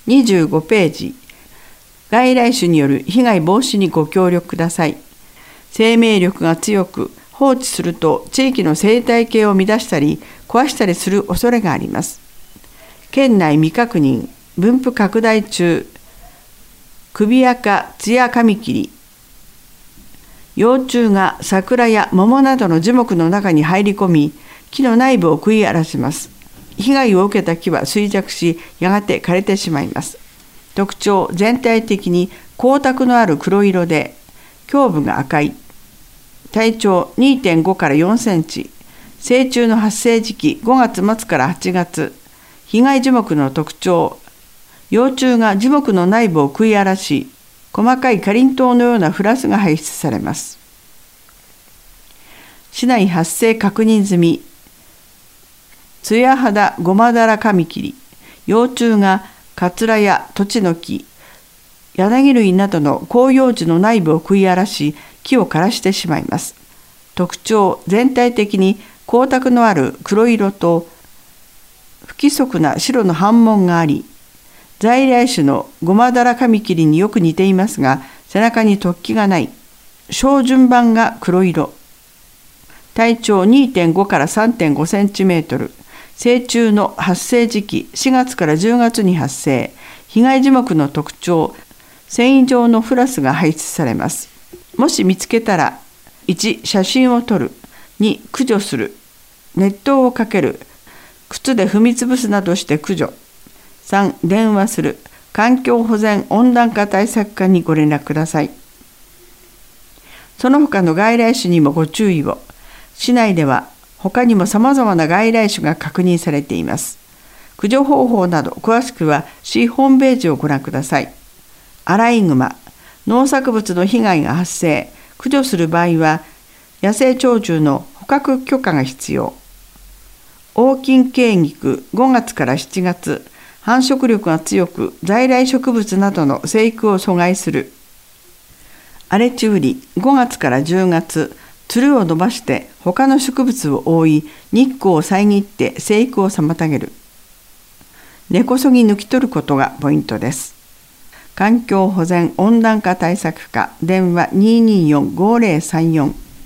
25ページ。外来種による被害防止にご協力ください。生命力が強く、放置すると地域の生態系を乱したり壊したりする恐れがあります。県内未確認、分布拡大中、首赤ツヤカミキリ。幼虫が桜や桃などの樹木の中に入り込み、木の内部を食い荒らします。被害を受けた木は衰弱し、やがて枯れてしまいます。特徴、全体的に光沢のある黒色で、胸部が赤い。体長 2.5 から4センチ。成虫の発生時期5月末から8月。被害樹木の特徴、幼虫が樹木の内部を食い荒らし、細かいかりんとうのようなフラスが排出されます。市内発生確認済み。ツヤハダゴマダラカミキリ。幼虫がカツラやトチノキ、柳類などの広葉樹の内部を食い荒らし、木を枯らしてしまいます。特徴、全体的に光沢のある黒色と不規則な白の斑紋があり、在来種のゴマダラカミキリによく似ていますが、背中に突起がない。小順番が黒色。体長 2.5 から 3.5 センチメートル。成虫の発生時期4月から10月に発生。被害樹木の特徴、繊維状のフラスが排出されます。もし見つけたら、1、写真を撮る。2、駆除する。熱湯をかける。靴で踏みつぶすなどして駆除。3、電話する。環境保全温暖化対策課にご連絡ください。その他の外来種にもご注意を。市内では他にも様々な外来種が確認されています。駆除方法など詳しくは市ホームページをご覧ください。アライグマ、農作物の被害が発生、駆除する場合は野生鳥獣の捕獲許可が必要。黄金茎菊、5月から7月、繁殖力が強く在来植物などの生育を阻害する。荒れ地売り、5月から10月、つるを伸ばして他の植物を覆い、日光を遮って生育を妨げる。根こそぎ抜き取ることがポイントです。環境保全温暖化対策課、電話 224-5034